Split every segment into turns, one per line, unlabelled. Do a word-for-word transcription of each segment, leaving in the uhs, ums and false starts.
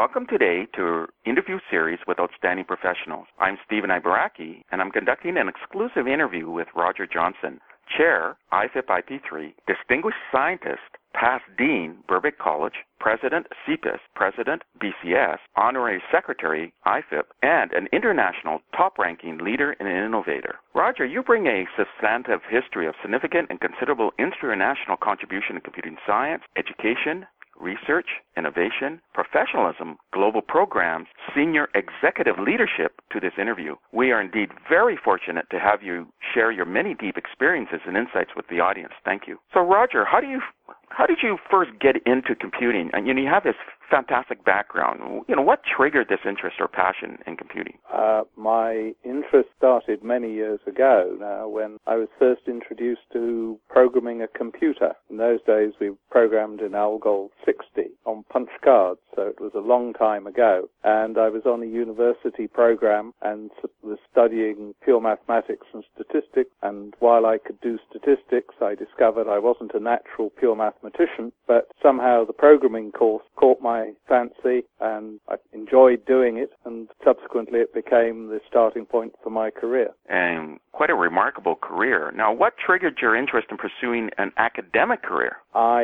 Welcome today to our interview series with outstanding professionals. I'm Stephen Ibaraki, and I'm conducting an exclusive interview with Roger Johnson, Chair, I F I P I P three, Distinguished Scientist, Past Dean, Birkbeck College, President, C P I S, President, B C S, Honorary Secretary, I F I P, and an international top-ranking leader and innovator. Roger, you bring a substantive history of significant and considerable international contribution in computing science, education, research, innovation, professionalism, global programs, senior executive leadership to this interview. We are indeed very fortunate to have you share your many deep experiences and insights with the audience. Thank you. So, Roger, how do you how did you first get into computing? And you know, you have this fantastic background. You know, what triggered this interest or passion in computing?
Uh, my interest started many years ago now when I was first introduced to programming a computer. In those days, we programmed in Algol sixty on punch cards, so it was a long time ago. And I was on a university program and was studying pure mathematics and statistics. And while I could do statistics, I discovered I wasn't a natural pure mathematician, but somehow the programming course caught my fancy and I enjoyed doing it, and subsequently it became the starting point for my career.
And quite a remarkable career. Now, what triggered your interest in pursuing an academic career?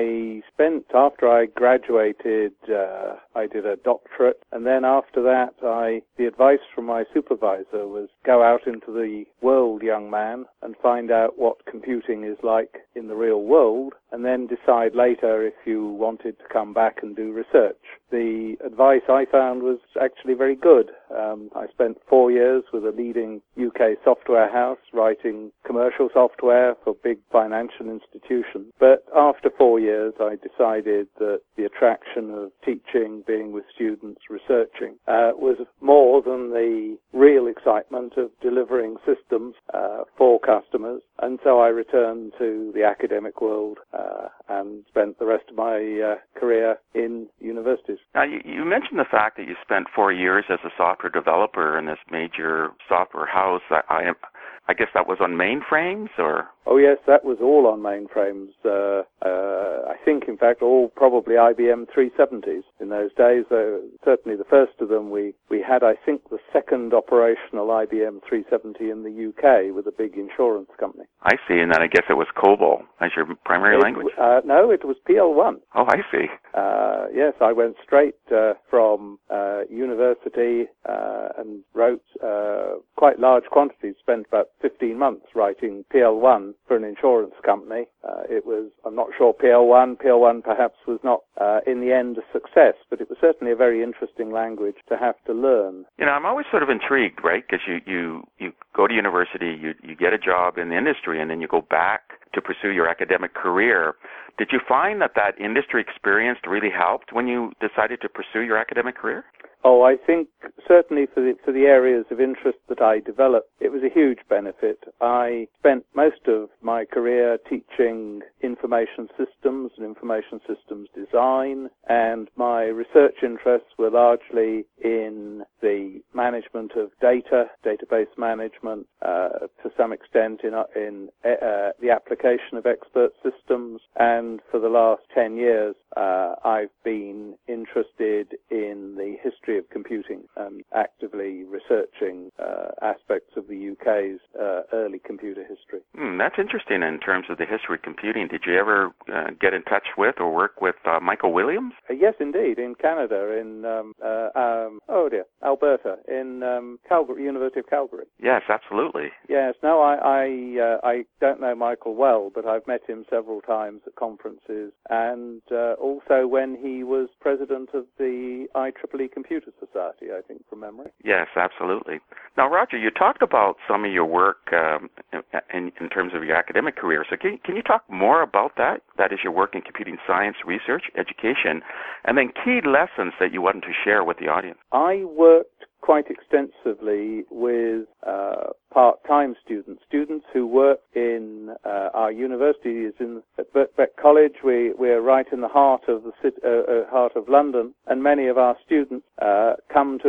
I spent, after I graduated, uh, I did a doctorate, and then after that, I the advice from my supervisor was go out into the world, young man, and find out what computing is like in the real world, and then decide later if you wanted to come back and do research. The advice I found was actually very good. Um, I spent four years with a leading U K software house writing commercial software for big financial institutions. But after four years, I decided that the attraction of teaching, being with students, researching, uh, was more than the real excitement of delivering systems uh, for customers. And so I returned to the academic world uh, and spent the rest of my uh, career in universities.
Now, you, you mentioned the fact that you spent four years as a software developer in this major software house. I, I, I guess that was on mainframes, or?
Oh, yes, that was all on mainframes. Uh, uh, I think, in fact, all probably I B M three seventies in those days. Uh, certainly the first of them we, we had, I think, the second operational I B M three seventy in the U K with a big insurance company.
I see, and then I guess it was COBOL as your primary
it,
language?
Uh, no, it was P L one.
Oh, I see.
Uh, yes, I went straight uh, from uh, university uh, and wrote uh, quite large quantities, spent about fifteen months writing P L one for an insurance company. Uh, it was, I'm not sure P L one, P L one perhaps was not uh, in the end a success, but it was certainly a very interesting language to have to learn.
You know, I'm always sort of intrigued, right, because you, you, you go to university, you, you get a job in the industry, and then you go back to pursue your academic career. Did you find that that industry experience really helped when you decided to pursue your academic career?
Oh, I think certainly for the, for the areas of interest that I developed, it was a huge benefit. I spent most of my career teaching information systems and information systems design, and my research interests were largely in the management of data, database management, uh, to some extent in, in uh, the application of expert systems, and for the last ten years, uh, I've been interested in the history of computing and actively researching uh, aspects of the U K's uh, early computer history.
Hmm, that's interesting in terms of the history of computing. Did you ever uh, get in touch with or work with uh, Michael Williams?
Uh, yes, indeed, in Canada, in um, uh, um, oh dear, Alberta, in um, Calgary, University of Calgary.
Yes, absolutely.
Yes, no, I I, uh, I don't know Michael well, but I've met him several times at conferences, and uh, also when he was president of the I triple E Computer Society, I think, from memory.
Yes, absolutely. Now, Roger, you talked about some of your work um, in, in terms of your academic career. So can, can you talk more about that? That is your work in computing science, research, education, and then key lessons that you wanted to share with the audience.
I worked quite extensively with uh, part-time students, students who work in uh, our university is in at Birkbeck College. We we're right in the heart of the city, uh, uh, heart of London, and many of our students uh, come to us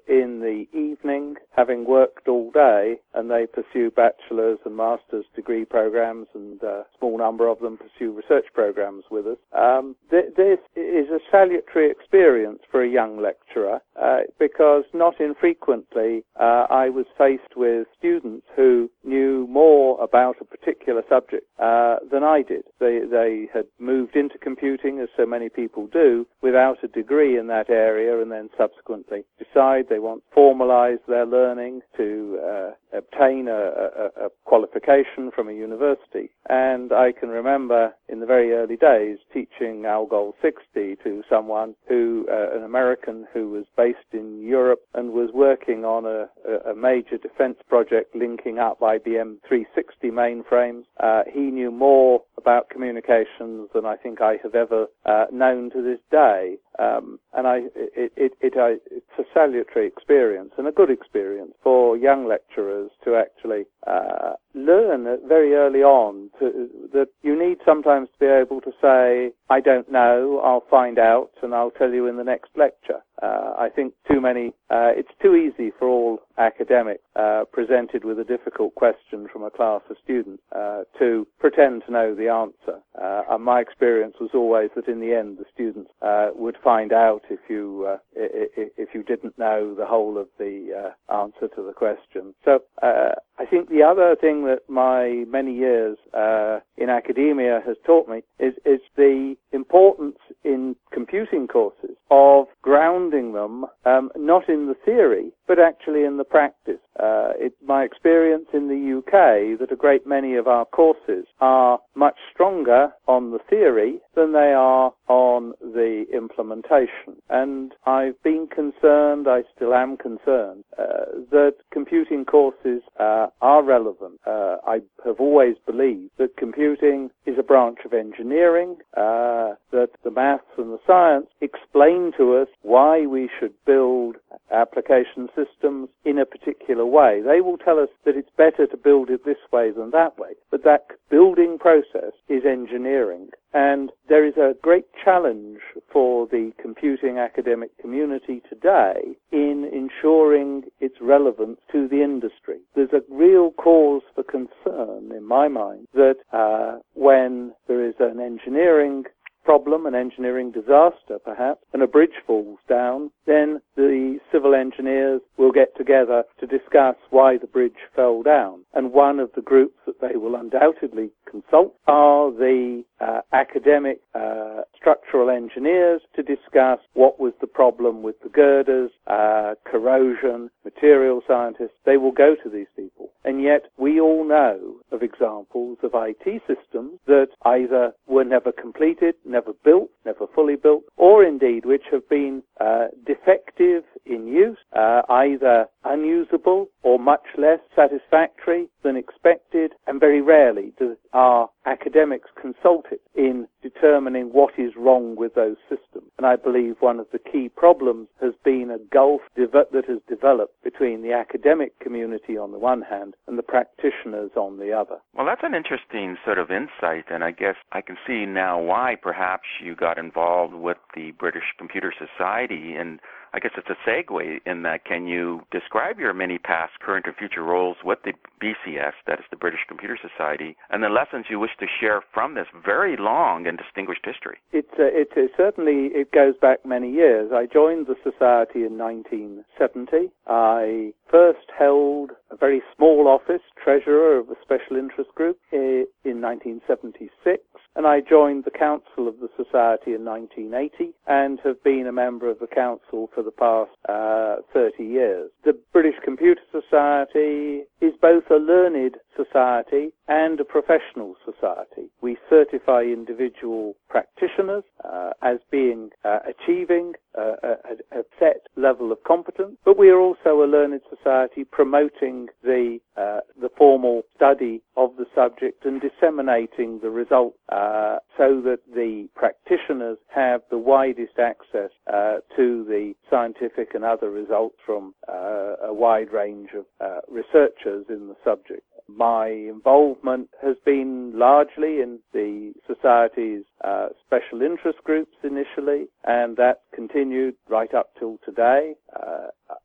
in the evening, having worked all day, and they pursue bachelor's and master's degree programs, and a small number of them pursue research programs with us. Um, th- this is a salutary experience for a young lecturer, uh, because not infrequently uh, I was faced with students who knew more about a particular subject uh, than I did. They, they had moved into computing, as so many people do, without a degree in that area, and then subsequently decide they want to formalize their learning to uh, obtain a, a, a qualification from a university. And I can remember in the very early days teaching Algol sixty to someone who, uh, an American who was based in Europe and was working on a, a major defense project linking up I B M three sixty mainframes. Uh, he knew more about communications than I think I have ever uh, known to this day. Um, and I, it, it, it, I, it's a salutary experience and a good experience for young lecturers to actually uh, learn very early on to, that you need sometimes to be able to say, I don't know, I'll find out, and I'll tell you in the next lecture. Uh, I think too many, uh, it's too easy for all academics uh, presented with a difficult question from a class of students uh, to pretend to know the answer. Uh, and my experience was always that in the end the students uh, would find out if you uh, if, if you didn't know the whole of the uh, answer to the question. So uh, I think the other thing that my many years uh, in academia has taught me is, is the importance in computing courses of grounding them um, not in the theory but actually in the practice. Uh, it's my experience in the U K that a great many of our courses are much stronger on the theory than they are on the implementation. And I've been concerned, I still am concerned, uh, that computing courses uh, are relevant. Uh, I have always believed that computing is a branch of engineering, uh, that the maths and the science explain to us why we should build application systems in a particular way. They will tell us that it's better to build it this way than that way, but that building process is engineering. And there is a great challenge for the computing academic community today in ensuring its relevance to the industry. There's a real cause for concern, in my mind, that uh, when there is an engineering problem, an engineering disaster perhaps, and a bridge falls down, then the civil engineers will get together to discuss why the bridge fell down. And one of the groups that they will undoubtedly consult are the uh, academic uh, structural engineers to discuss what was the problem with the girders, uh, corrosion, material scientists. They will go to these people. And yet we all know of examples of I T systems that either were never completed, never built, never fully built, or indeed which have been uh, defective in use, uh, either unusable or much less satisfactory than expected, and very rarely do our academics consulted in determining what is wrong with those systems. And I believe one of the key problems has been a gulf dev- that has developed between the academic community on the one hand and the practitioners on the other.
Well, that's an interesting sort of insight, and I guess I can see now why perhaps you got involved with the British Computer Society, and I guess it's a segue in that. Can you describe your many past, current, or future roles with the B C S, that is the British Computer Society, and the lessons you wish to share from this very long and distinguished history?
It's uh, it uh, certainly it goes back many years. I joined the society in nineteen seventy. I first held a very small office, treasurer of a special interest group, in nineteen seventy-six, and I joined the council of the society in nineteen eighty and have been a member of the council for the past uh, thirty years. The British Computer Society is both a learned society and a professional society. We certify individual practitioners uh, as being uh, achieving uh, a, a set level of competence, but we are also a learned society promoting the uh, the formal study of the subject and disseminating the results uh, so that the practitioners have the widest access uh, to the scientific and other results from uh, a wide range of uh, researchers in the subject. My involvement has been largely in the Society's uh, special interest groups initially, and that continued right up till today. Uh,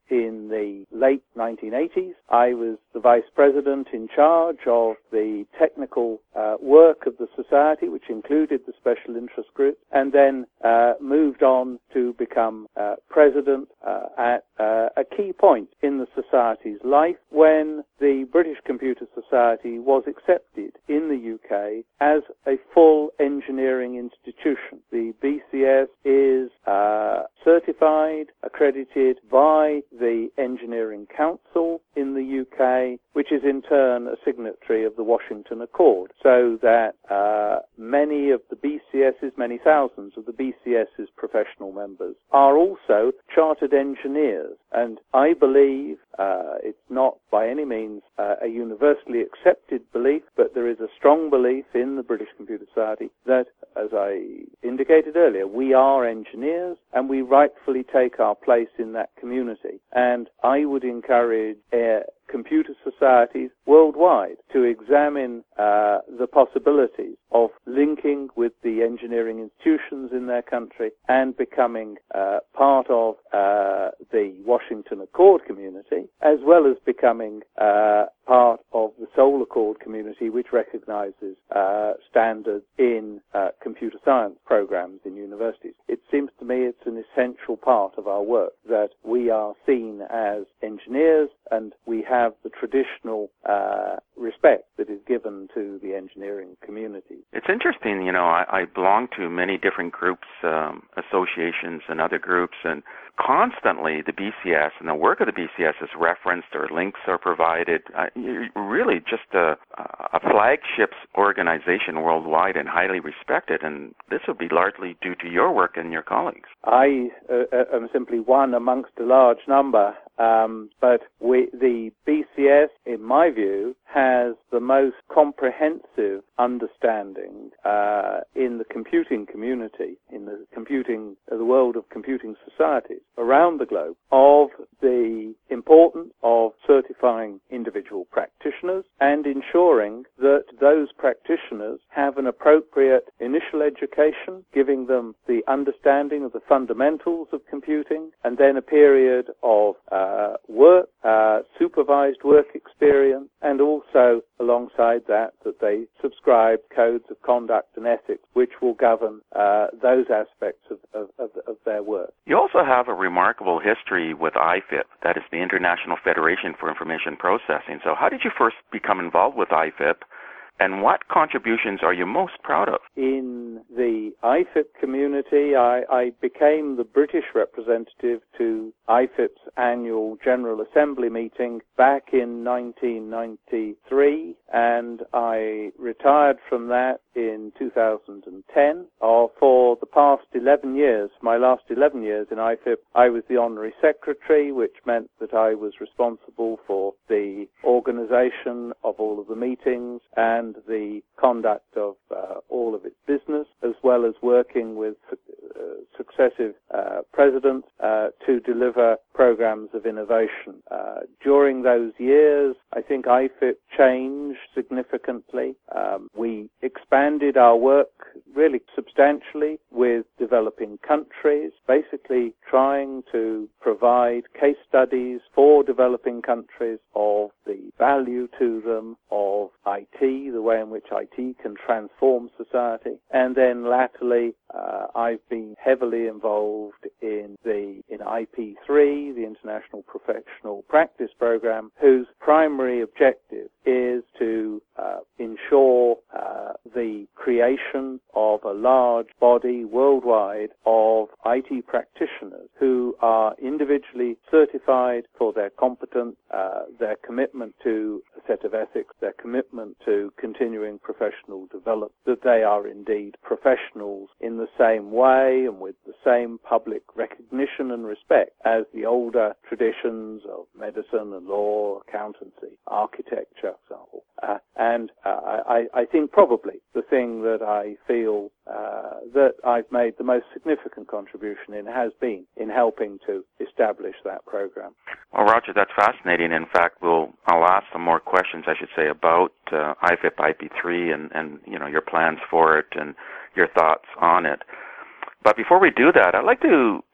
in the late nineteen eighties. I was the vice president in charge of the technical uh, work of the society, which included the special interest group, and then uh, moved on to become uh, president uh, at uh, a key point in the society's life when the British Computer Society was accepted in the U K as a full engineering institution. The B C S is uh, certified, accredited by the Engineering Council in the U K, which is in turn a signatory of the Washington Accord, so that uh, many of the B C S's, many thousands of the B C S's professional members are also chartered engineers. And I believe, uh, it's not by any means uh, a universally accepted belief, but there is a strong belief in the British Computer Society that, as I indicated earlier, we are engineers and we rightfully take our place in that community. And I would encourage uh, computer societies worldwide to examine uh, the possibilities of linking with the engineering institutions in their country and becoming uh, part of uh, the Washington Accord community, as well as becoming uh, part of the Seoul Accord community, which recognizes uh, standards in uh, computer science programs in universities. It seems to me it's an essential part of our work that we are seen as engineers and we have the traditional uh, respect that is given to the engineering community.
It's interesting, you know, I, I belong to many different groups, um, associations and other groups, and constantly the B C S and the work of the B C S is referenced or links are provided. Uh, you're really just a, a flagship organization worldwide and highly respected, and this would be largely due to your work and your colleagues.
I uh, am simply one amongst a large number, um, but we, the B C S, in my view, has the most comprehensive understanding uh, in the computing community, in the computing, uh, the world of computing societies around the globe, of the importance of certifying individual practitioners and ensuring that those practitioners have an appropriate initial education, giving them the understanding of the fundamentals of computing, and then a period of uh, work, uh, supervised work experience, and also alongside that, that they subscribe codes of conduct and ethics which will govern uh, those aspects of, of, of, of their work.
You also have a remarkable history with I F I P, that is the International Federation for Information Processing. So how did you first become involved with I F I P, and what contributions are you most proud of?
In the I F I P community, I, I became the British representative to I F I P's annual General Assembly meeting back in nineteen ninety-three, and I retired from that in two thousand ten. Or for the past eleven years, my last eleven years in I F I P, I was the Honorary Secretary, which meant that I was responsible for the organization of all of the meetings and the conduct of uh, all of its business, as well as working with uh, successive uh, presidents uh, to deliver programs of innovation. Uh, during those years, I think I F I P changed significantly. Um, we expanded our work really substantially with developing countries, basically trying to provide case studies for developing countries of the value to them of I T, the way in which I T can transform society. And then latterly, uh, I've been heavily involved in the in I P three, the International Professional Practice Program, whose primary objective is to uh, ensure uh, the creation of a large body worldwide of I T practitioners who are individually certified for their competence, uh, their commitment to a set of ethics, their commitment to continuing professional development, that they are indeed professionals in the same way and with the same public recognition and respect as the older traditions of medicine and law, accountancy, architecture, for example. Uh, and uh, I, I think probably the thing that I feel uh, that I've made the most significant contribution in has been in helping to establish that program.
Well, Roger, that's fascinating. In fact, we'll I'll ask some more questions, I should say, about uh, I F I P I P three and, and you know your plans for it and your thoughts on it. But before we do that, I'd like to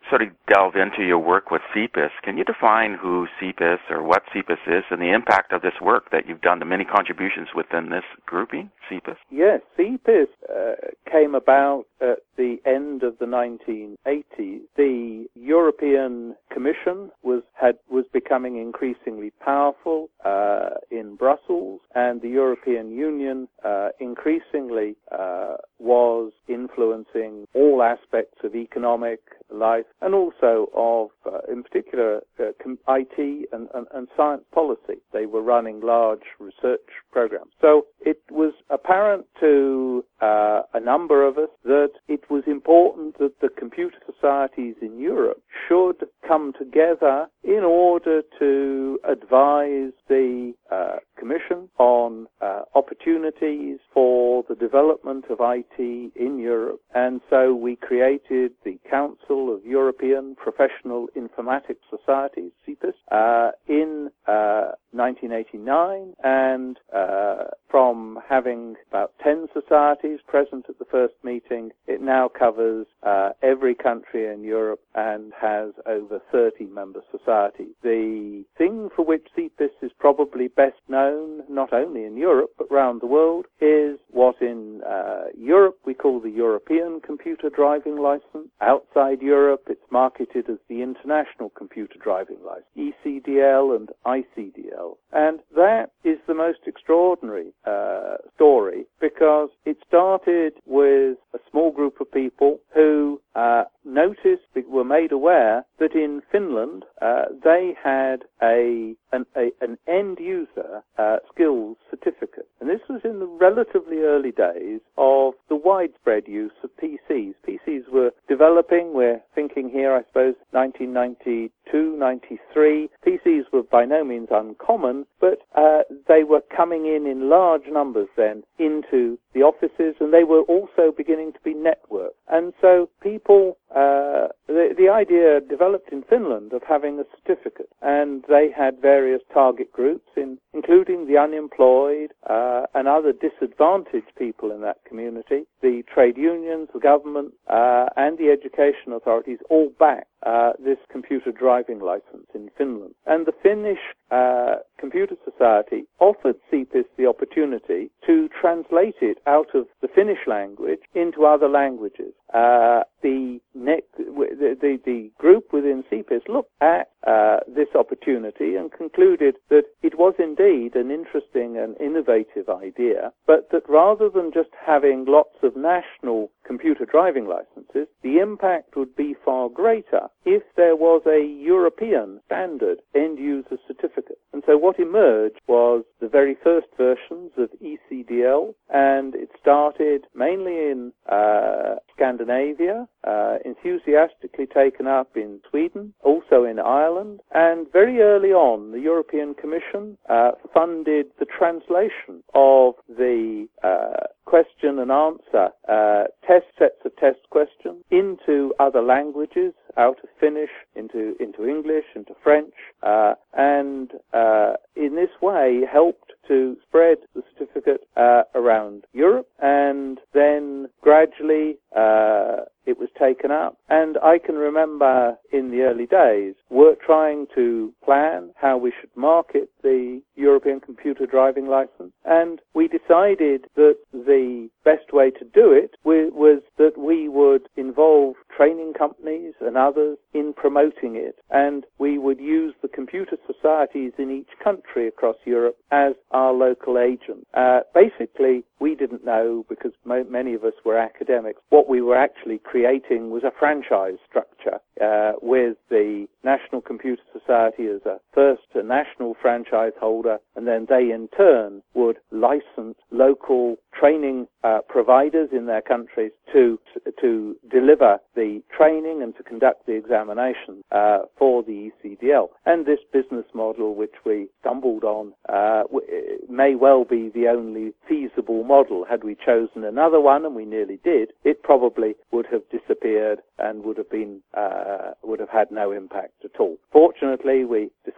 sort of delve into your work with C P I S, can you define who C P I S or what C P I S is and the impact of this work that you've done, the many contributions within this grouping, C P I S?
Yes, C P I S uh, came about at the end of the nineteen eighties. The European Commission was had was becoming increasingly powerful uh, in Brussels, and the European Union uh, increasingly uh, was influencing all aspects of economic life and also of, uh, in particular, uh, I T and, and, and science policy. They were running large research programs. So it was apparent to uh, a number of us that it was important that the computer societies in Europe should come together in order to advise the uh, Commission on uh, opportunities for the development of I T in Europe. And so we created the Council of European Professional Informatics Societies, C P I S, uh, in uh, nineteen eighty-nine, and uh, from having about ten societies present at the first meeting, it now covers uh, every country in Europe and has over thirty member societies. The thing for which C P I S is probably best known, not only in Europe but around the world, is what in uh, Europe we call the European Computer Driving License. Outside Europe, it's marketed as the International Computer Driving License, E C D L and I C D L. And that is the most extraordinary uh, story, because it started with a small group of people who uh, noticed, were made aware that in Finland uh, they had a an, a, an end user uh, skills certificate. And this was in the relatively early days of the widespread use of P Cs. P Cs were developing, we're thinking here, I suppose, nineteen ninety-two, ninety-three. P Cs were by no means uncommon, but uh, they were coming in in large numbers then into the offices, and they were also beginning to be networked. And so people, uh, the, the idea developed in Finland of having a certificate, and they had various target groups, in, including the unemployed uh, and other disadvantaged people in that community. The trade unions, the government, uh, and the education authorities all backed uh, this computer driving license in Finland. And the Finnish uh, Computer Society offered C P I S the opportunity to translate it out of the Finnish language into other languages. Uh, the, ne- the, the, the group within C P I S looked at uh, this opportunity and concluded that it was indeed an interesting and innovative idea, but that rather than just having lots of national computer driving licenses, the impact would be far greater if there was a European standard end-user certificate. And so what emerged was the very first versions of E C D L, and it started mainly in uh, Scandinavia, uh, enthusiastically taken up in Sweden, also in Ireland, and very early on the European Commission uh, funded the translation of the uh, question and answer uh, test sets of test questions into other languages, out of Finnish into into English, into French, uh, and uh, in this way helped to spread the certificate uh, around Europe, and then gradually uh, it was taken up. And I can remember in the early days we're trying to plan how we should market the European Computer Driving License, and we decided that the best way to do it was that we would involve training companies and others in promoting it, and we would use the computer societies in each country across Europe as our local agent. Uh, basically, we didn't know, because mo- many of us were academics, what we were actually creating was a franchise structure uh, with the National Computer Society as a first a national franchise holder, and then they in turn would license local training uh, providers in their countries to to deliver the training and to conduct the examination uh, for the E C D L. And this business model, which we stumbled on, uh, may well be the only feasible model. Had we chosen another one, and we nearly did, it probably would have disappeared and would have been uh, would have had no impact at all. Fortunately, we discovered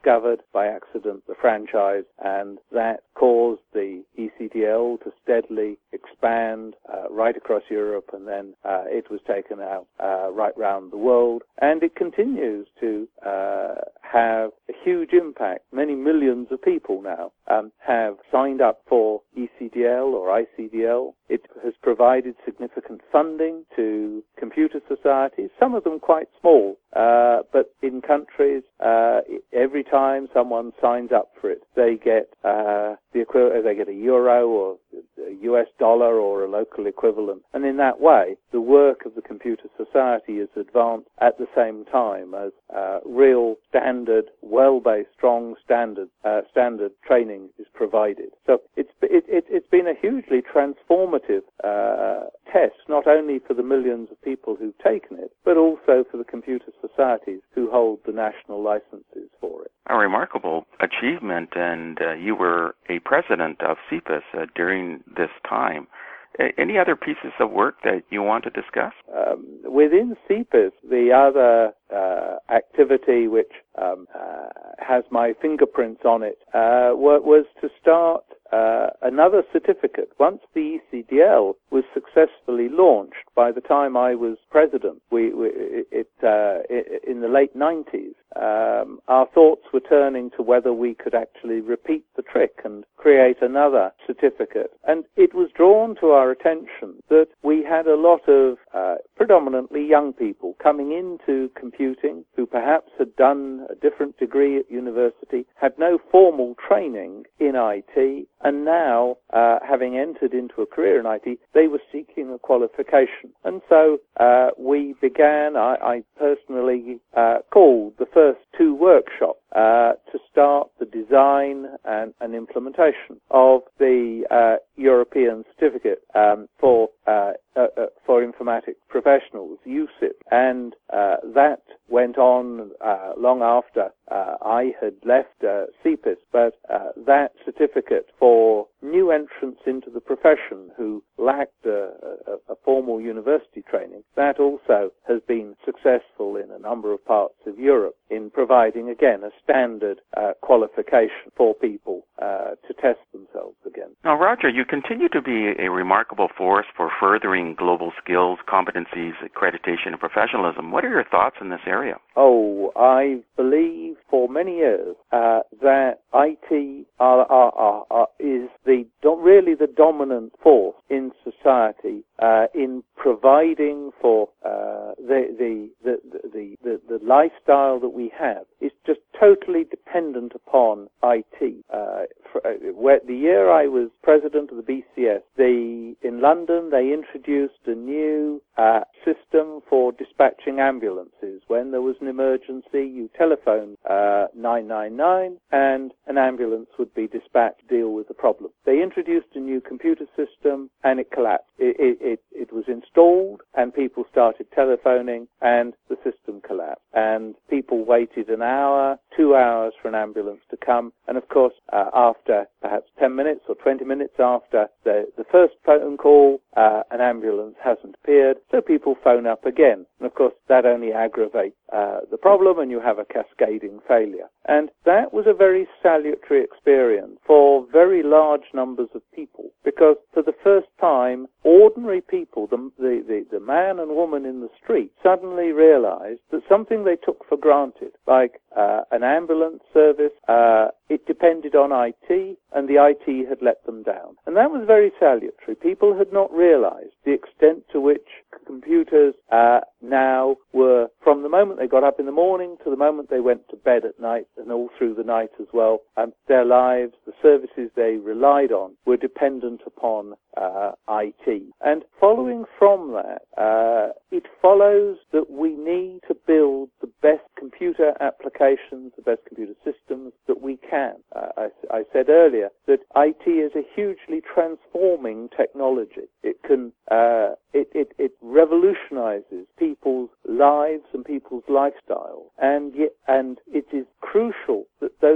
discovered by accident the franchise, and that caused the E C D L to steadily expand uh, right across Europe, and then uh, it was taken out uh, right round the world, and it continues to uh, have a huge impact. Many millions of people now um, have signed up for E C D L or I C D L. It has provided significant funding to computer societies, some of them quite small, uh, but in countries, uh, every time someone signs up for it, they get uh, the equivalent, they get a euro or a U S dollar or a local equivalent. And in that way, the work of the computer society is advanced at the same time as uh, real standard, well-based, strong standard uh, standard training is provided. So it's it, it, it's been a hugely transformative uh, test, not only for the millions of people who've taken it, but also for the computer societies who hold the national licenses for it.
A remarkable achievement, and uh, you were a president of C P I S uh, during this time. A- any other pieces of work that you want to discuss?
Um, within C P I S, the other uh, activity which um, uh, has my fingerprints on it uh, was to start uh, another certificate. Once the E C D L was successfully launched, by the time I was president, we, we it uh, in the late nineties, um, our thoughts were turning to whether we could actually repeat the trick and create another certificate. And it was drawn to our attention that we had a lot of uh, predominantly young people coming into computing who perhaps had done a different degree at university, had no formal training in I T, and now, uh, having entered into a career in I T, they were seeking a qualification. And so uh, we began, I, I personally uh, called the first two workshops uh, to start the design and, and implementation of the uh, European certificate um, for uh, uh, uh, for informatics professionals, U S I P, and uh, that went on uh, long after uh, I had left uh, C P I S, but uh, that certificate for new entrants into the profession who lacked a, a, a formal university training, that also has been successful in a number of parts of Europe in providing, again, a standard uh, qualification for people uh, to test themselves against.
Now, Roger, you continue to be a remarkable force for furthering global skills, competencies, accreditation, and professionalism. What are your thoughts in this area?
Oh, I believe for many years uh, that I T are, are, are, are, is the do- really the dominant force in society uh, in providing for uh, the, the, the, the, the, the lifestyle that we have. Is just totally dependent upon I T. Uh, for, uh, where, the year I was president of the B C S, the, in London they introduced a new uh, system for dispatching ambulances. When there was an emergency, you telephoned uh, nine nine nine and an ambulance would be dispatched to deal with the problem. They introduced a new computer system and it collapsed. It, it, it, it was installed and people started telephoning and the system collapsed. And people waited an hour, two hours for an ambulance to come. And of course, uh, after perhaps ten minutes or twenty minutes after the, the first phone call, uh, an ambulance hasn't appeared. So people phone up again. And of course, that only aggravates uh, the problem and you have a cascading failure. And that was a very salutary experience for very large numbers of people, because for the first time, ordinary people, the, the, the, the man and woman in the street, suddenly realized that something they took for granted, like uh, an ambulance service, uh, it depended on I T, and the I T had let them down. And that was very salutary. People had not realized the extent to which computers uh, now were, from the moment they got up in the morning to the moment they went to bed at night, and all through the night as well, um, their lives, the services they relied on, were dependent upon uh, I T. And following from that, uh, it follows that we need to build the best computer applications, the best computer systems that we can. Uh, I, I said earlier that I T is a hugely transforming technology. It can, uh, it, it, it revolutionizes people's lives and people's lifestyles, and yet, and it is crucial that those systems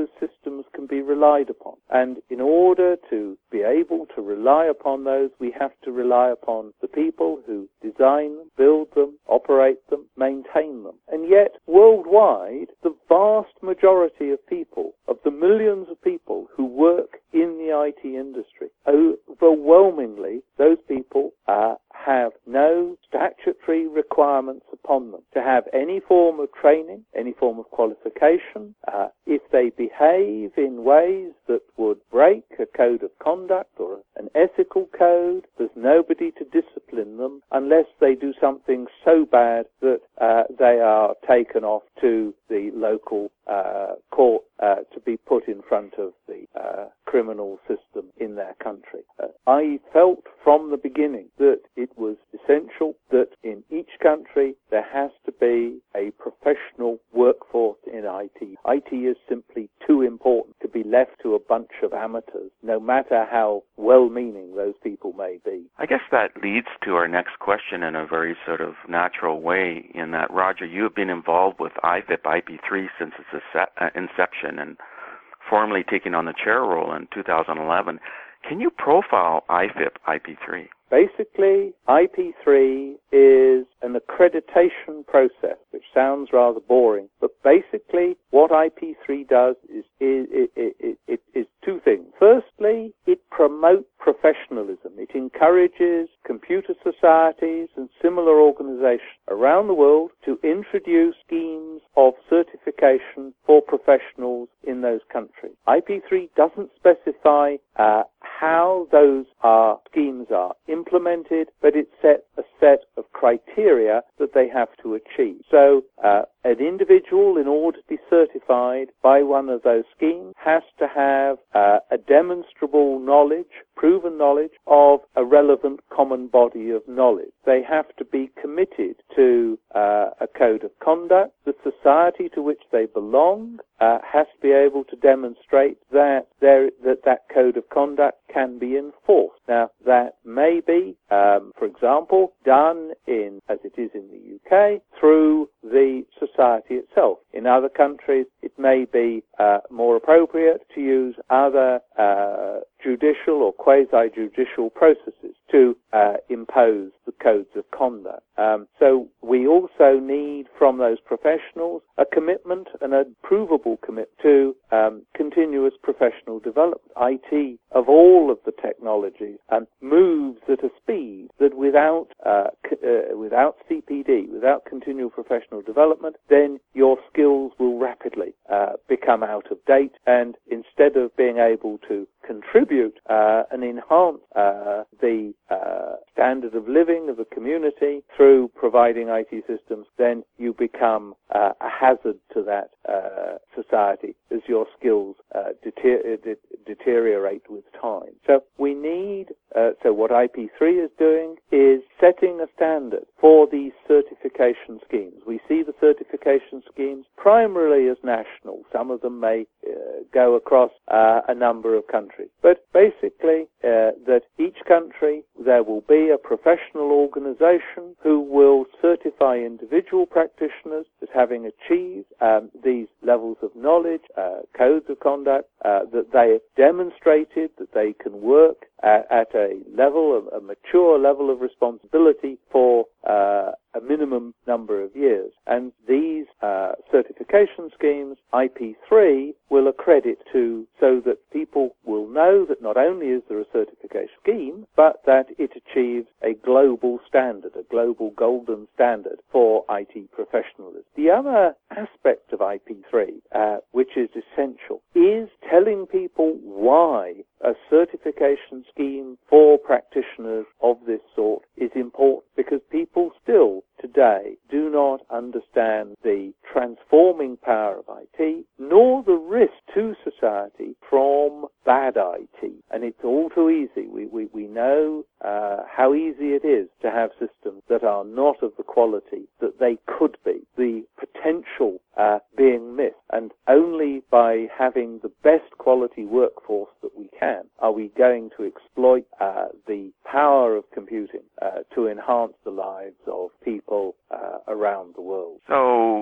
systems can be relied upon. And in order to be able to rely upon those, we have to rely upon the people who design them, build them, operate them, maintain them. And yet, worldwide, the vast majority of people, of the millions of people who work in the I T industry, overwhelmingly, those people uh, have no statutory requirements upon them to have any form of training, any form of qualification. Uh, if they behave in ways that would break a code of conduct or an ethical code, there's nobody to discipline them unless they do something so bad that uh, they are taken off to the local uh, court uh, to be put in front of the uh, criminal system in their country. Uh, I felt from the beginning that it was essential that in each country there has to be a professional workforce in I T. I T is simply too important to be left to a bunch of amateurs, no matter how well-meaning those people may be.
I guess that leads to our next question in a very sort of natural way, in that, Roger, you have been involved with I F I P I P three since its inception and formally taking on the chair role in two thousand eleven. Can you profile I F I P I P three?
Basically, I P three is an accreditation process, which sounds rather boring, but basically what I P three does is, is, is, is, is two things. Firstly, it promotes professionalism. It encourages computer societies and similar organizations around the world to introduce schemes of certification for professionals in those countries. I P three doesn't specify uh, how those are, schemes are implemented, but it sets a set of criteria that they have to achieve. So uh, an individual, in order to be certified by one of those schemes, has to have uh, a demonstrable knowledge, proven knowledge of a relevant common body of knowledge. They have to be committed to uh, a code of conduct. The society to which they belong uh, has to be able to demonstrate that there, that that code of conduct can be enforced. Now, that may be, um, for example, done in, as it is in the U K, through the society itself. In other countries, it may be uh, more appropriate to use other uh, judicial or quasi-judicial processes to uh, impose the codes of conduct. Um, so we also need from those professionals a commitment, and a provable commitment to um, continuous professional development. I T, of all of the technologies, um, moves at a speed that without uh, c- uh, without C P D, without continual professional development, then your skills will rapidly uh, become out of date, and instead of being able to contribute uh, and enhance uh, the uh, standard of living of a community through providing I T systems, then you become uh, a hazard to that uh, society as your skills uh, deter- de- deteriorate with time. So we need, uh, so what I P three is doing is setting a standard for these certification schemes. We see the certification schemes primarily as national. Some of them may uh, go across uh, a number of countries. But basically, uh, that each country, there will be a professional organization who will certify individual practitioners as having achieved um, these levels of knowledge, uh, codes of conduct, uh, that they have demonstrated that they can work at, at a level, a mature level of responsibility for uh, a minimum number of years. And these uh, certification schemes, I P three, will accredit to, so that people will know that not only is there a certification scheme, but that it achieves a global standard, a global golden standard for I T professionalism. The other aspect of I P three, uh, which is essential, is telling people why a certification scheme for practitioners of this sort is important, because people still today do not understand the transforming power of I T, nor the risk to society from bad I T. And it's all too easy. We, we, we know uh, how easy it is to have systems that are not of the quality that they could be, the potential uh, being missed. And only by having the best quality workforce that we can are we going to exploit uh, the power of computing uh, to enhance the lives of people uh, around the world.
So I F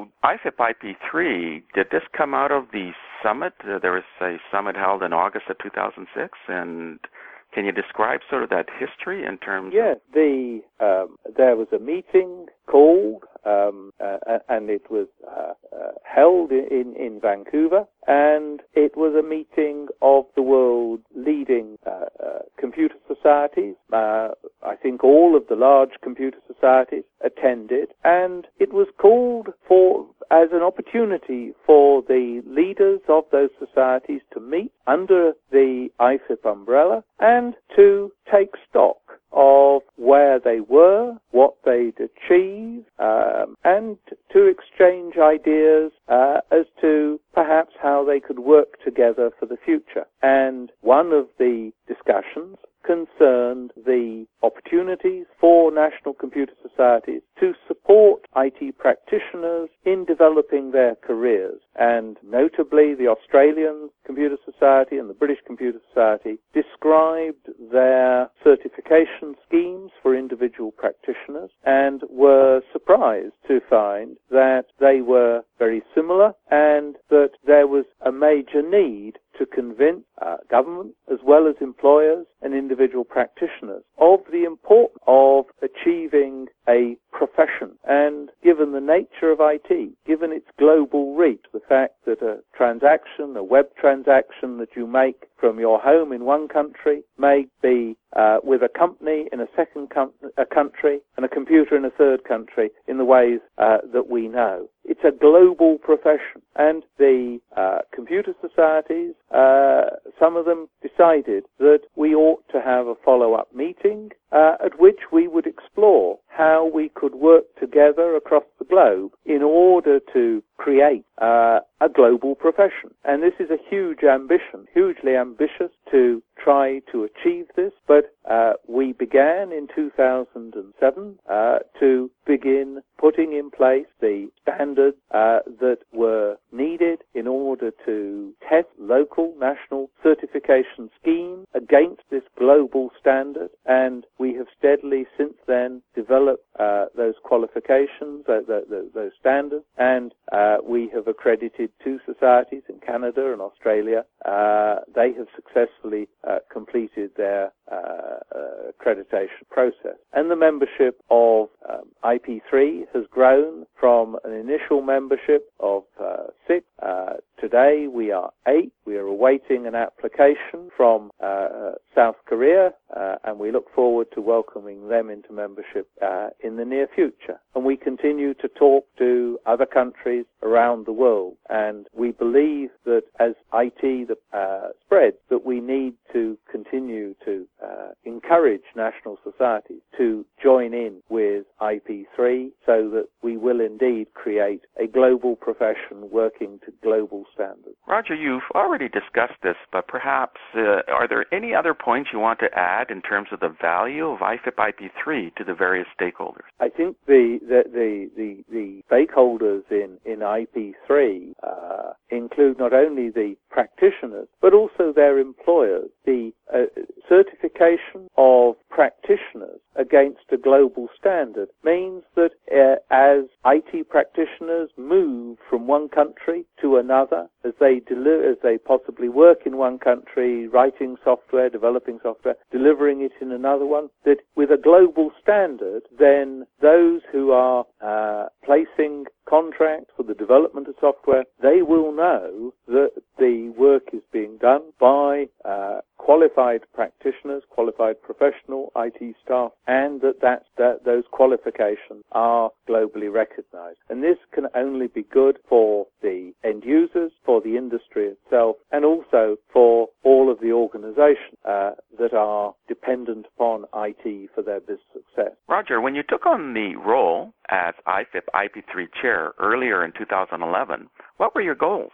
F I P I P three, did this come out of the summit? Uh, there was a summit held in August of two thousand six, and can you describe sort of that history in terms
yes,
of...
Yes, the, um, there was a meeting called, um, uh, and it was uh, uh, held in, in Vancouver, and it was a meeting of the world's leading uh, uh, computer societies. Uh, I think all of the large computer societies attended, and it was called for as an opportunity for the leaders of those societies to meet under the I F I P umbrella and to take stock of where they were, what they'd achieved, um, and to exchange ideas uh, as to perhaps how they could work together for the future. And one of the discussions concerned the opportunities for national computer societies to support I T practitioners in developing their careers. And notably, the Australian Computer Society and the British Computer Society described their certification schemes for individual practitioners and were surprised to find that they were very similar and that there was a major need to convince uh, government as well as employers and individual practitioners of the importance of achieving a profession. And given the nature of I T, given its global reach, the fact that a transaction, a web transaction that you make from your home in one country may be uh, with a company in a second com- a country and a computer in a third country in the ways uh, that we know. It's a global profession, and the uh, computer societies, uh, some of them decided that we ought to have a follow-up meeting uh, at which we would explore how we could work together across the globe in order to create uh, a global profession. And this is a huge ambition, hugely ambitious to try to achieve this, but uh, we began in two thousand seven uh, to begin putting in place the standards uh, that were needed in order to test local national certification schemes against this global standard, and we have steadily since then developed uh, those qualifications, uh, the, the, those standards, and uh, we have accredited two societies in Canada and Australia. Uh, they have successfully uh, completed their uh, uh, accreditation process. And the membership of um, I P three has grown from an initial membership of uh, six. Uh, today we are eight. We are awaiting an application from uh, South Korea, uh, and we look forward to welcoming them into membership uh, in the near future. And we continue to talk to other countries around the world, and we believe that as I T uh, spreads, that we need to continue to uh, encourage national societies to join in with I P three so that we will indeed create a global profession working to global standards.
Roger, you've already discussed this, but perhaps uh, are there any other points you want to add in terms of the value of I F I P I P three to the various stakeholders?
I think the the the, the, the stakeholders in, in I P three uh, include not only the practitioners but also their employers. The uh, certification of practitioners against a global standard means that uh, as I T practitioners move from one country to another, as they deli- as they possibly work in one country, writing software, developing software, delivering it in another one, that with a global standard, then those who are uh, placing contracts for the development of software, they will know that the work is being done by uh, qualified practitioners, qualified professional I T staff, and that, that, that those qualifications are globally recognized. And this can only be good for the end users, for the industry itself, and also for all of the organizations uh, that are dependent upon I T for their business success.
Roger, when you took on the role as I F I P I P three chair earlier in two thousand eleven, what were your goals?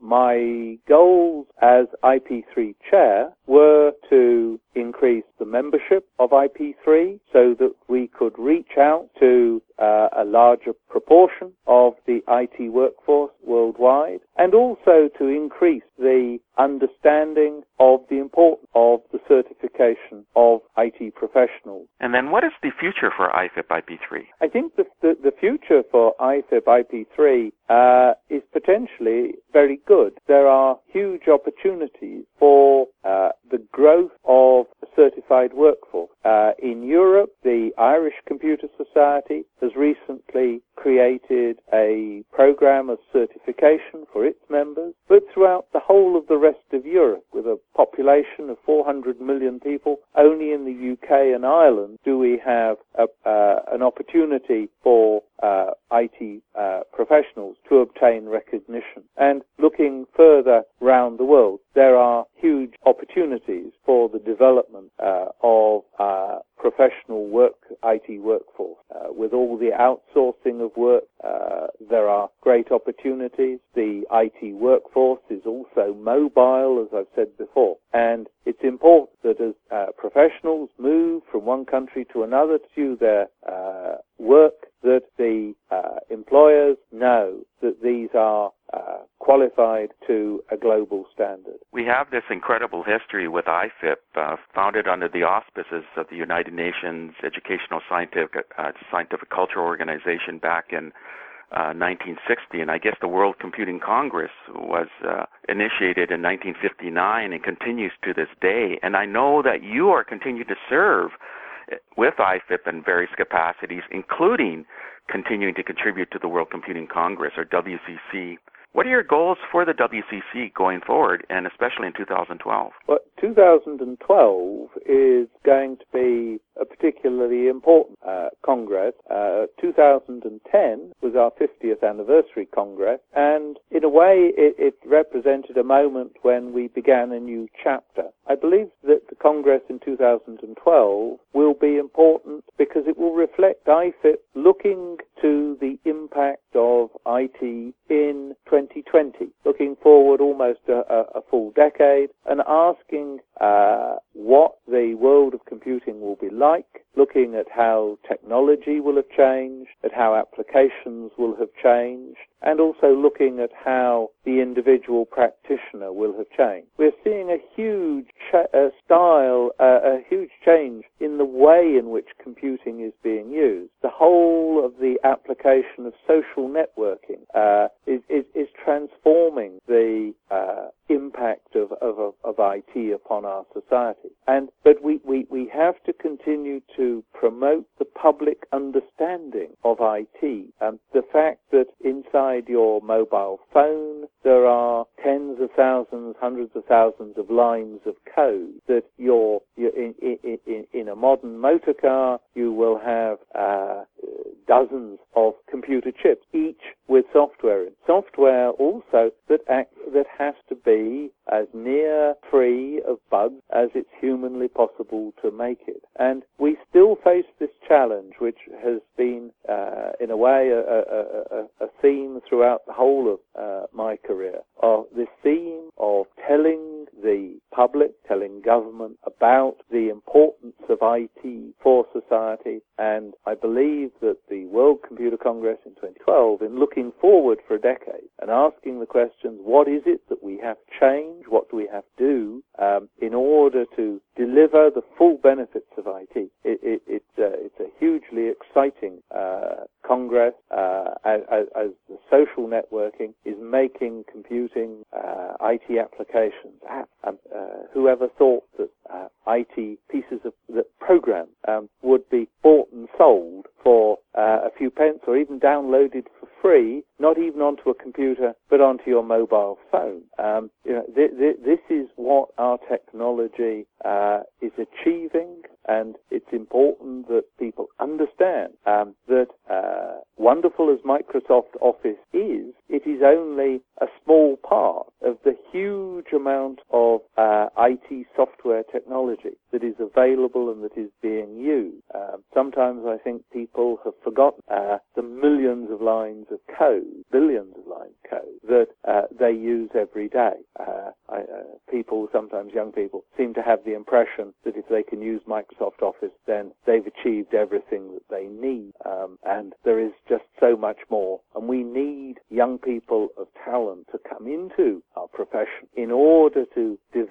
My goals as I P three chair were to increase the membership of I P three so that we could reach out to uh, a larger proportion of the I T workforce worldwide, and also to increase the understanding of the importance of the certification of I T professionals.
And then what is the future for I F I P I P three?
I think the, the the, the future for I F I P I P three uh, is potentially very good. There are huge opportunities for uh, the growth of a certified workforce. Uh, in Europe, the Irish Computer Society has recently created a program of certification for its members, but throughout the whole of the rest of Europe, with a population of four hundred million people, only in the U K and Ireland do we have a, uh, an opportunity for uh, I T uh, professionals to obtain recognition. And looking further round the world, there are huge opportunities for the development uh, of uh, professional work, I T workforce. Uh, with all the outsourcing of work, uh, there are great opportunities. The I T workforce is also mobile, as I've said before. And it's important that as uh, professionals move from one country to another to do their uh, work, that the uh, employers know that these are uh, qualified to a global standard.
We have this incredible history with I F I P, uh, founded under the auspices of the United Nations Educational Scientific, uh, Scientific Cultural Organization back in uh, nineteen sixty, and I guess the World Computing Congress was uh, initiated in nineteen fifty-nine and continues to this day. And I know that you are continuing to serve with I F I P in various capacities, including continuing to contribute to the World Computing Congress, or W C C. What are your goals for the W C C going forward, and especially in two thousand twelve?
Well, two thousand twelve is going to be a particularly important uh, Congress. Uh, two thousand ten was our fiftieth anniversary Congress, and in a way it, it represented a moment when we began a new chapter. I believe that the Congress in two thousand twelve will be important because it will reflect I F I P looking to the impact of I T in twenty twenty, looking forward almost a, a, a full decade and asking uh, what the world of computing will be like, looking at how technology will have changed, at how applications will have changed, and also looking at how the individual practitioner will have changed. We're seeing a huge cha- uh, style, uh, a huge change in the way in which computing is being used. The whole of the application of social networking uh, is, is, is transforming the uh, impact of, of, of I T upon our society. And but we, we, we have to continue to promote the public understanding of I T. Um, the fact that inside your mobile phone there are tens of thousands, hundreds of thousands of lines of code, that you're, you're in, in, in, in a modern motor car you will have uh, dozens of computer chips, each with software in. Software also that act, that has to be as near free of bugs as it's humanly possible to make it. And we still face this challenge, which has been, uh, in a way, a, a, a, a theme throughout the whole of uh, my career, of this theme of telling the public, telling government about the importance of I T for society. And I believe that the World Computer Congress in twenty twelve, in looking forward for a decade and asking the questions, what is it that we have to change, what do we have to do um, in order to deliver the full benefits of I T? It, it, it's, uh, it's a hugely exciting uh, Congress uh, as, as the social networking is making computing uh, I T applications. Um, uh, whoever thought that uh, I T pieces of the program um, would be bought and sold for uh, a few pence, or even downloaded for free, not even onto a computer, but onto your mobile phone. Um, you know, th- th- this is what our technology uh, is achieving, and it's important that people understand um, that uh, wonderful as Microsoft Office is, it is only a small part of the huge amount of uh, I T software technology that is available and that is being used. Um, sometimes I think people have forgotten uh, the millions of lines of code, billions of lines of code that uh, they use every day. Uh, I, uh, people, sometimes young people, seem to have the impression that if they can use Microsoft Office, then they've achieved everything that they need. Um, and there is just so much more. And we need young people of talent to come into our profession in order to develop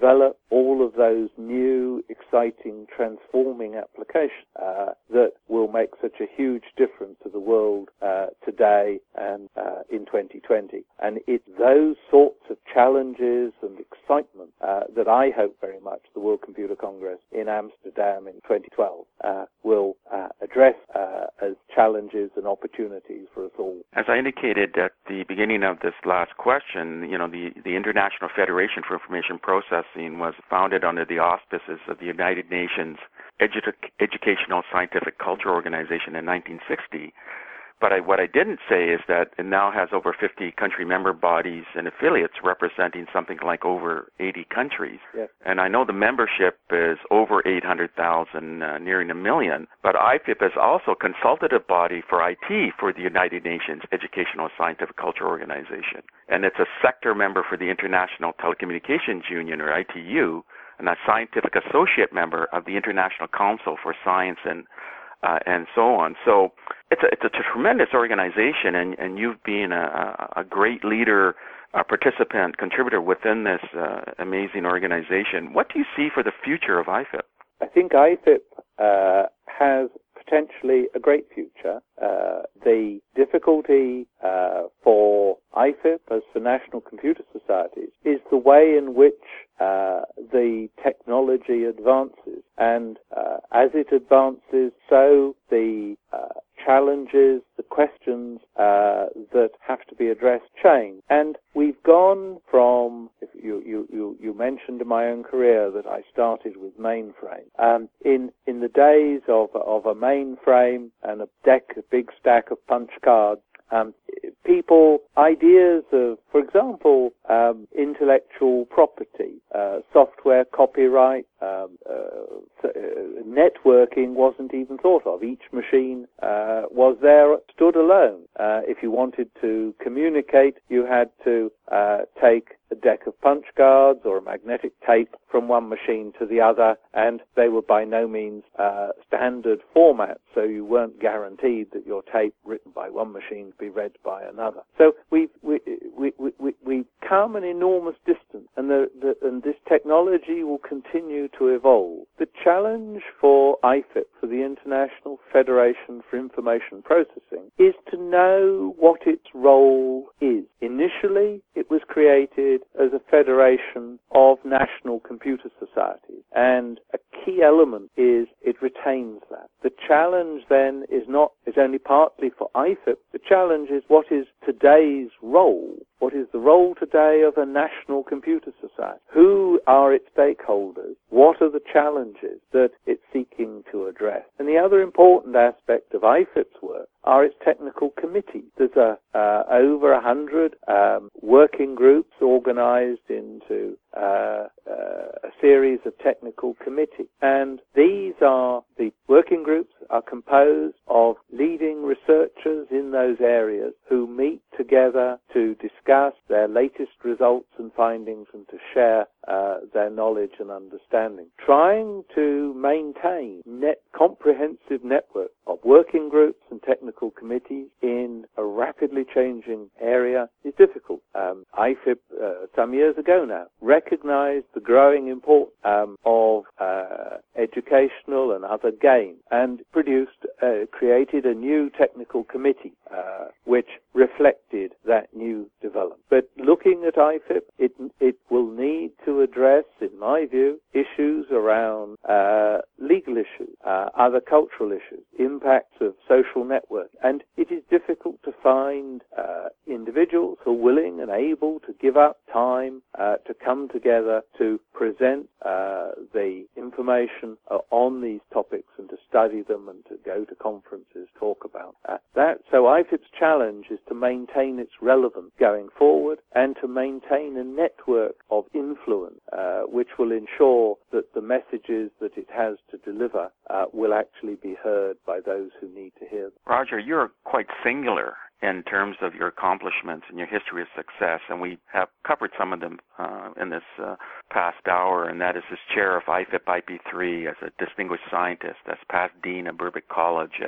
all of those new, exciting, transforming applications uh, that will make such a huge difference to the world uh, today and uh, in twenty twenty. And it's those sorts of challenges and excitement uh, that I hope very much the World Computer Congress in Amsterdam in twenty twelve uh, will uh, address uh, as challenges and opportunities for us all.
As I indicated at the beginning of this last question, you know, the, the International Federation for Information Processing was founded under the auspices of the United Nations Edu- Educational Scientific Culture Organization in nineteen sixty. But I, what I didn't say is that it now has over fifty country member bodies and affiliates representing something like over eighty countries.
Yes.
And I know the membership is over eight hundred thousand, uh, nearing a million. But I F I P is also a consultative body for I T for the United Nations Educational Scientific Culture Organization. And it's a sector member for the International Telecommunications Union, or I T U, and a scientific associate member of the International Council for Science and Uh, and so on. So it's a, it's a tremendous organization, and, and you've been a, a great leader, a participant, contributor within this uh, amazing organization. What do you see for the future of I F I P?
I think I F I P uh, has potentially a great future. Uh, the difficulty uh, for I F I P, as for national computer societies, is the way in which uh, the technology advances. And uh, as it advances, so the uh, challenges, the questions uh, that have to be addressed change. And we've gone from, if you, you, you, you mentioned in my own career that I started with mainframe. Um, in, in the days of, of a mainframe and a deck, a big stack of punch cards, Um, people, ideas of, for example, um, intellectual property, uh, software copyright, um, uh, uh, networking wasn't even thought of. Each machine uh, was there, stood alone. Uh, if you wanted to communicate, you had to uh, take a deck of punch cards or a magnetic tape from one machine to the other, and they were by no means uh, standard formats, so you weren't guaranteed that your tape written by one machine would be read by another. So we've we, we, we, we, we've come an enormous distance, and, the, the, and this technology will continue to evolve. The challenge for I F I P, for the International Federation for Information Processing, is to know what its role is. Initially, it was created as a federation of national computer societies, and a key element is it retains that. The challenge then is not is only partly for I F I P. The challenge is what is today's role. What is the role today of a national computer society? Who are its stakeholders? What are the challenges that it's seeking to address? And the other important aspect of I F I P's work are its technical committees. There's a, uh, over a hundred um, working groups organized into uh, uh, a series of technical committees. And these are, the working groups are composed of leading researchers in those areas who meet together to discuss their latest results and findings and to share uh, their knowledge and understanding. Trying to maintain net comprehensive network of working groups and technical committees in a rapidly changing area is difficult. Um, I F I P, uh, some years ago now, recognized the growing importance um, of uh, educational and other gains and produced, uh, created a new technical committee uh, which reflected that new development. But looking at I F I P, it, it will need to address, in my view, issues around uh, legal issues, uh, other cultural issues, impacts of social networks. And it is difficult to find uh, individuals who are willing and able to give up time uh, to come together to present uh, the information uh, on these topics and to study them and to go to conferences, talk about uh, that. So I F I P's challenge is to maintain its relevance going forward and to maintain a network of influence uh, which will ensure that the messages that it has to deliver uh, will actually be heard by those who need to hear them.
Roger, you're quite singular in terms of your accomplishments and your history of success, and we have covered some of them uh, in this uh, past hour, and that is as chair of I F I P I P three, as a distinguished scientist, as past dean of Birkbeck College, as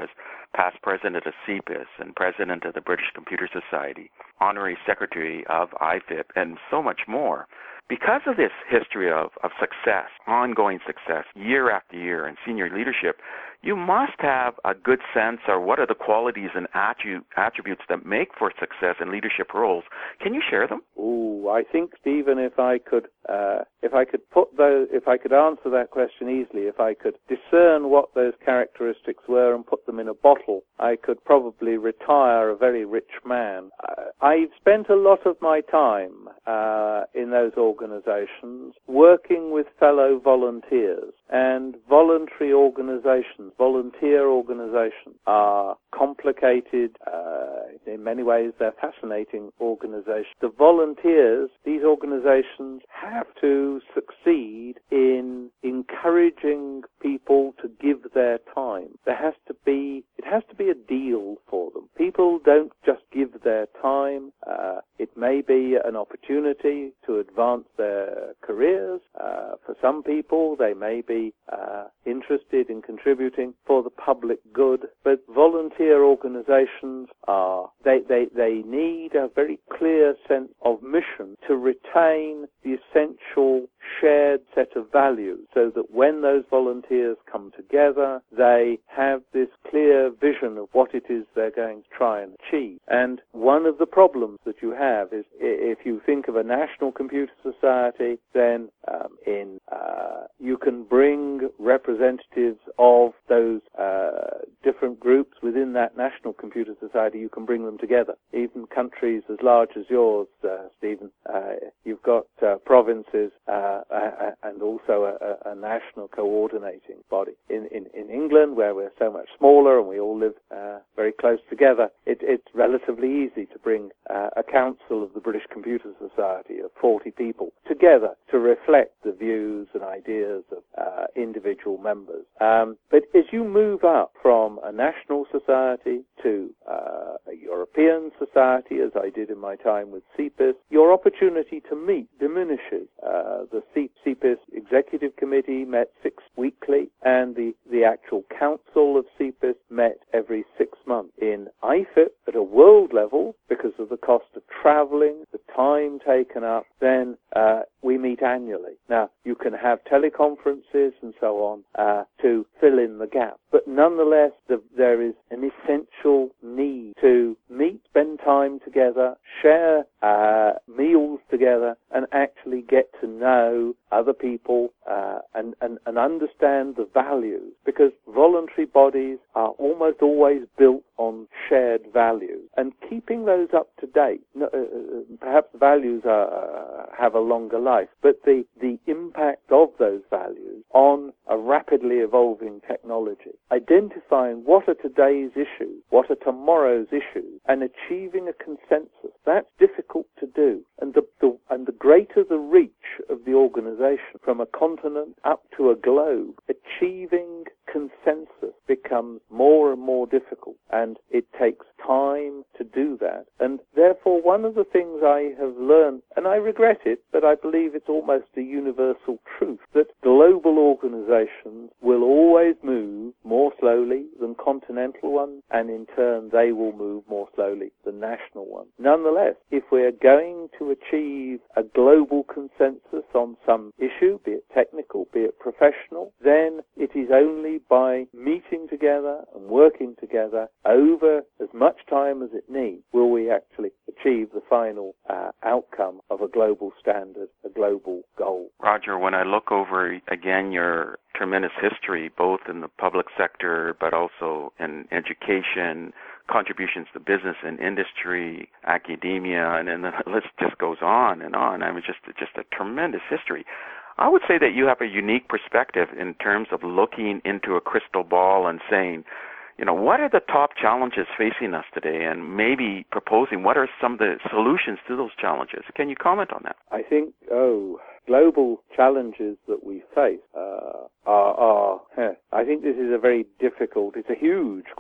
past president of C P I S and president of the British Computer Society, honorary secretary of I F I P, and so much more. Because of this history of, of success, ongoing success, year after year in senior leadership, you must have a good sense of what are the qualities and attribute, attributes that make for success in leadership roles. Can you share them?
Ooh, I think, Stephen, if I could, uh, if I could put those, if I could answer that question easily, if I could discern what those characteristics were and put them in a bottle, I could probably retire a very rich man. Uh, I've spent a lot of my time uh, in those organizations working with fellow volunteers, and voluntary organizations, volunteer organizations, are complicated. Uh, in many ways, they're fascinating organizations. The volunteers, these organizations have to succeed in encouraging people to give their time. There has to be, it has to be a deal for them. People don't just give their time. Uh, it may be an opportunity to advance their careers. Uh, for some people, they may be uh, interested in contributing for the public good. But volunteer organizations are, they, they, they need a very clear sense of mission to retain the essential shared set of values, so that when those volunteers come together, they have this clear vision of what it is they're going to try and achieve. And one of the problems that you have is, if you think of a national computer society, then um, in uh, you can bring representatives of those uh, different groups within that national computer society. You can bring them together. Even countries as large as yours, uh, Stephen, uh, you've got uh, provinces uh, uh, and also a, a national coordinating body. In, in, in England, where we're so much smaller and we all live uh, very close together, it, it's relatively easy to bring uh, a council of the British Computer Society of forty people together to reflect the views and ideas of uh, individual members. Um, but as you move up from a national society to uh, a European society, as I did in my time with C P I S, your opportunity to meet diminishes. Uh, the C P I S Executive Committee met six weekly, and the, the actual Council of C P I S met every six months. In I F I P, at a world level, because of the cost of traveling, the time taken up, then uh, we meet annually. Now, you can have teleconferences and so on uh, to fill in the gap, but nonetheless, the, there is an essential need to meet, spend time together, share uh, meals together, and actually get to know other people uh, and, and, and understand the values, because voluntary bodies are almost always built on shared values, and keeping those up to date. Uh, perhaps values are, uh, have a longer life, but the, the impact of those values on a rapidly evolving technology, identifying what are today's issues, what are tomorrow's issues, and achieving a consensus, that's difficult to do. And the, the, and the greater the reach of the organization from a continent up to a globe, achieving consensus becomes more and more difficult, and it takes time to do that. And therefore, one of the things I have learned, and I regret it, but I believe it's almost a universal truth, that global organizations will always move more slowly than continental ones, and in turn they will move more slowly than national ones. Nonetheless, if we're going to achieve a global consensus on some issue, be it technical, be it professional, then it is only by meeting together and working together over as much time as it needs will we actually achieve the final uh, outcome of a global standard, a global goal.
Roger, when I look over, again, your tremendous history, both in the public sector but also in education, contributions to business and industry, academia, and then the list just goes on and on. I mean, just just a tremendous history. I would say that you have a unique perspective in terms of looking into a crystal ball and saying, you know, what are the top challenges facing us today, and maybe proposing what are some of the solutions to those challenges. Can you comment on that?
I think, oh, global challenges that we face uh, are, are eh, I think this is a very difficult, it's a huge question,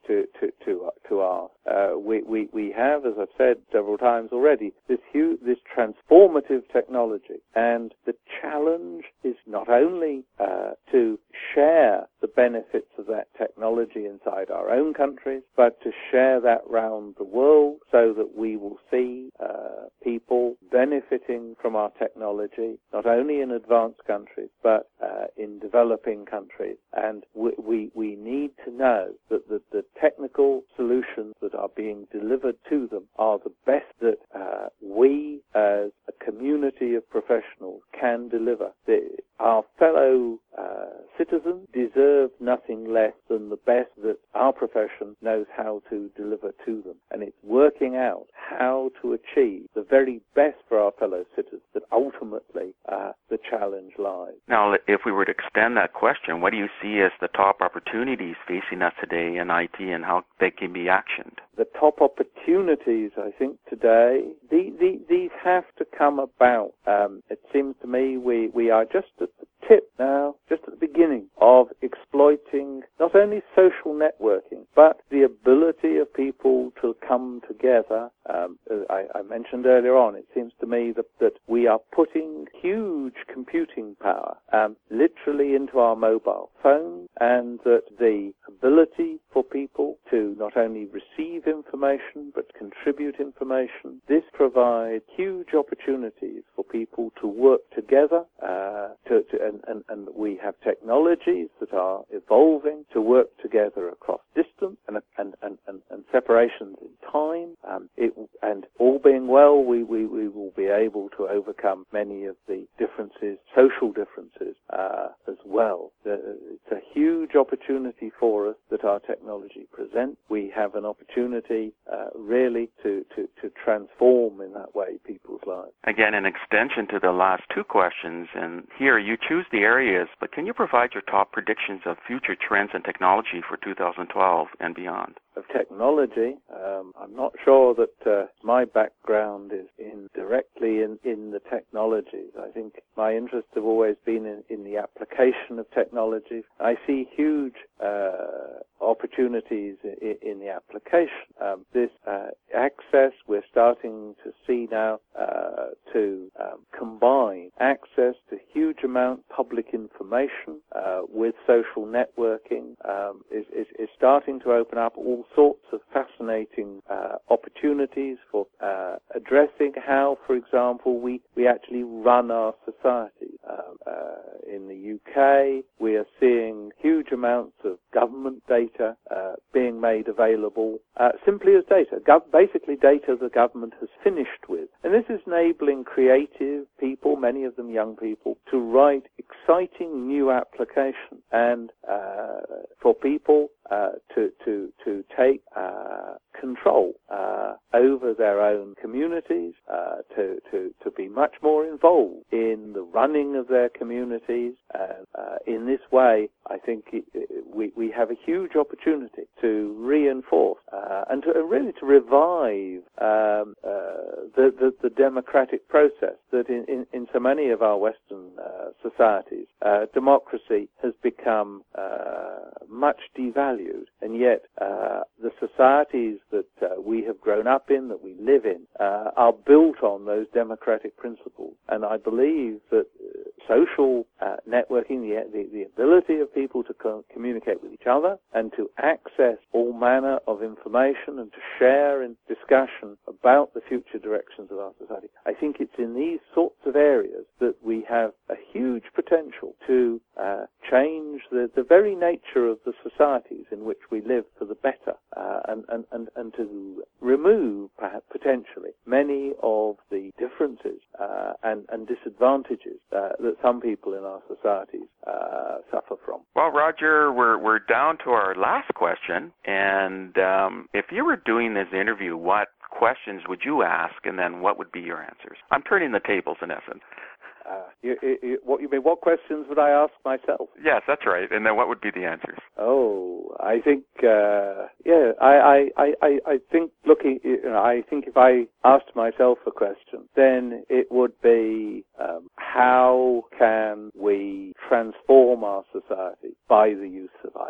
to to to, to ask. Uh, we, we we have, as I've said several times already, this huge, this transformative technology, and the challenge is not only uh, to share the benefits of that technology inside our own countries, but to share that round the world so that we will see uh, people benefiting from our technology, not only in advanced countries, but uh, in developing countries. And we, we, we need to know that the, the technical solutions that are being delivered to them are the best that uh, we as a community of professionals can deliver. The, our fellow uh, citizens deserve nothing less than the best that our profession knows how to deliver to them. And it's working out how to achieve the very best for our fellow citizens that ultimately uh, the challenge lies.
Now, if we were to extend that question, what do you see as the top opportunities facing us today in I T and how they can be actioned?
The top opportunities, I think, today, the, the, these have to come about. Um, it seems to me we, we are just at the tip now, just at the beginning of exploiting not only social networking, but the ability of people to come together. Um, I, I mentioned earlier on, it seems to me that, that we are putting huge computing power um, literally into our mobile phones, and that the ability for people to not only receive information but contribute information, this provides huge opportunities for people to work together, uh, to, to, and, and, and we have technologies that are evolving to work together across distance and, and, and, and, and separations in time. Um, it, and all being well, we, we, we will be able to overcome many of the differences, social differences, uh, as well. It's a huge opportunity for us that our technology presents. We have an opportunity uh, really to, to, to transform in that way people's lives.
Again, an extension to the last two questions, and here you choose the areas, but can you provide your top predictions of future trends in technology for two thousand twelve and beyond?
Of technology, um, I'm not sure that uh, my background is in directly in, in the technologies. I think my interests have always been in, in the application of technology. I see huge uh, opportunities in, in the application. Um, this uh, access, we're starting to see now uh, to um, combine access to huge amount of public information uh, with social networking um, is, is, is starting to open up all sorts of fascinating uh, opportunities for uh, addressing how, for example, we, we actually run our society. Um, uh, in the U K, we are seeing huge amounts of government data uh, being made available uh, simply as data, Gov- basically data the government has finished with. And this is enabling creative people, many of them young people, to write exciting new applications and uh, for people uh, to, to, to take uh, control uh, over their own communities, uh, to, to, to be much more involved in the running of their communities. And uh, in this way, I think it, it, we, we have a huge opportunity to reinforce uh, and to uh, really to revive um, uh, the, the, the democratic process that in, in, in so many of our Western uh, societies, uh, democracy has become uh, much devalued. And yet uh, the societies that uh, we have grown up in, that we live in, uh, are built on those democratic principles. And I believe that uh, social uh, networking, the, the, the ability of people to co- communicate with each other and to access all manner of information and to share in discussion about the future directions of our society, I think it's in these sorts of areas that we have a huge potential to uh, change the, the very nature of the societies in which we live for the better, uh, and, and, and, and to remove, perhaps potentially, many of the differences uh, and, and disadvantages uh, that some people in our societies uh, suffer from.
Well, Roger, we're we're down to our last question, and um, if you were doing this interview, what questions would you ask, and then what would be your answers? I'm turning the tables, in essence.
Uh, you, you, what you mean? What questions would I ask myself?
Yes, that's right. And then what would be the answers?
Oh, I think, uh, yeah, I, I, I, I think looking, you know, I think if I asked myself a question, then it would be um, how can we transform our society by the use of I T?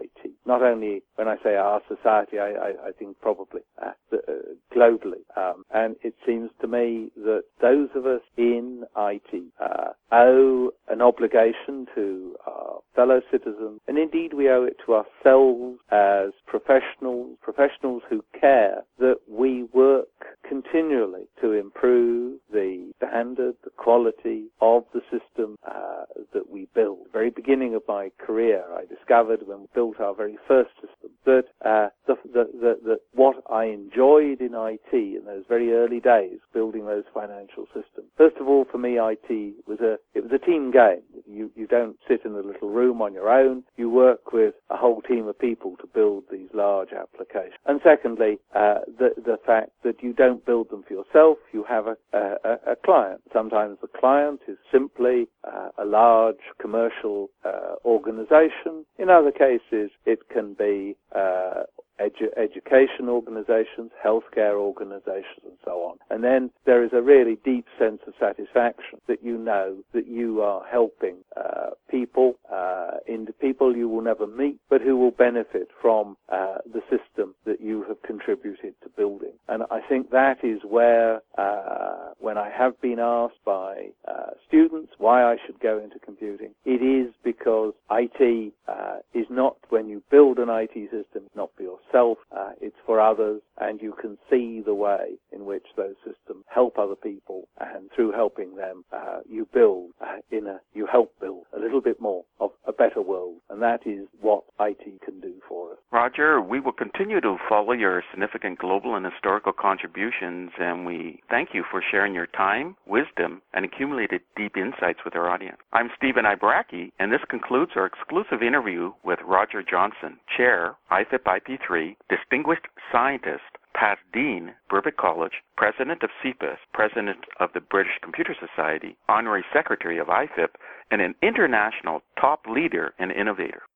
not only when I say our society, I, I, I think probably uh, the, uh, globally. Um, and it seems to me that those of us in I T uh, owe an obligation to our fellow citizens, and indeed we owe it to ourselves as professionals, professionals who care, that we work continually to improve the standard, the quality of the system uh, that we build. At the very beginning of my career, I discovered when we built our very first system that uh, the, the, the, the, what I enjoyed in I T in those very early days, building those financial systems. First of all, for me, I T was a it was a team game. You you don't sit in a little room on your own. You work with a whole team of people to build these large applications. And secondly, uh, the the fact that you don't build them for yourself. You have a a, a client. Sometimes the client is simply uh, a large commercial uh, organization. In other cases, it can be uh, Edu- education organizations, healthcare organizations, and so on. And then there is a really deep sense of satisfaction that you know that you are helping uh, people, uh, into people you will never meet, but who will benefit from uh, the system that you have contributed to building. And I think that is where, uh, when I have been asked by uh, students why I should go into computing, it is because I T uh, is not, when you build an I T system, not for yourself. Self, uh, it's for others, and you can see the way in which those systems help other people, and through helping them, uh, you build uh, in a, you help build a little bit more of a better world, and that is what I T can do for us.
Roger, we will continue to follow your significant global and historical contributions, and we thank you for sharing your time, wisdom, and accumulated deep insights with our audience. I'm Stephen Ibaraki, and this concludes our exclusive interview with Roger Johnson, Chair, I F I P I P three, Distinguished Scientist, past Dean, Birkbeck College, President of C P I S, President of the British Computer Society, Honorary Secretary of I F I P, and an international top leader and innovator.